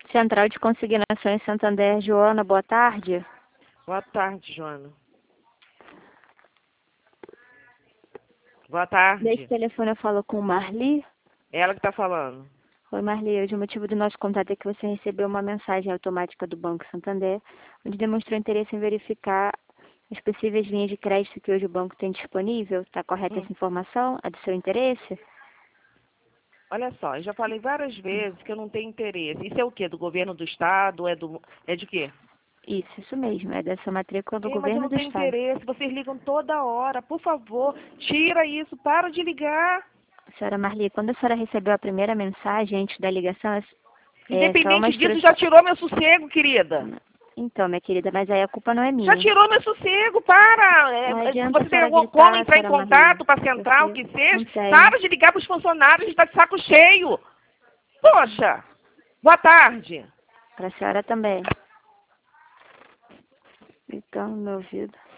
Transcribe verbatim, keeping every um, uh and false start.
Central de Consignação em Santander, Joana, boa tarde. Boa tarde, Joana. Boa tarde. Desse telefone eu falo com Marli. Ela que está falando. Oi, Marli. Hoje o motivo do nosso contato é que você recebeu uma mensagem automática do Banco Santander, onde demonstrou interesse em verificar as possíveis linhas de crédito que hoje o banco tem disponível. Está correta Hum. essa informação? É do seu interesse? Olha só, eu já falei várias vezes que eu não tenho interesse. Isso é o quê? Do governo do estado? É do é de quê? Isso, isso mesmo. É dessa matrícula do Ei, mas eu governo não do tenho estado. interesse. Vocês ligam toda hora. Por favor, tira isso. Para de ligar. Senhora Marli, quando a senhora recebeu a primeira mensagem antes da ligação, é só uma Independente disso, instrução. já tirou meu sossego, querida. Então, minha querida, mas aí a culpa não é Já minha. tirou meu sossego, para! É, Não é, se adianta a você tem senhora alguma como gritar, entrar em senhora contato Marli, para a central, porque que seja, não tem. para de ligar para os funcionários, a gente está de saco cheio. Poxa, boa tarde. Para a senhora também. Então, no meu ouvido.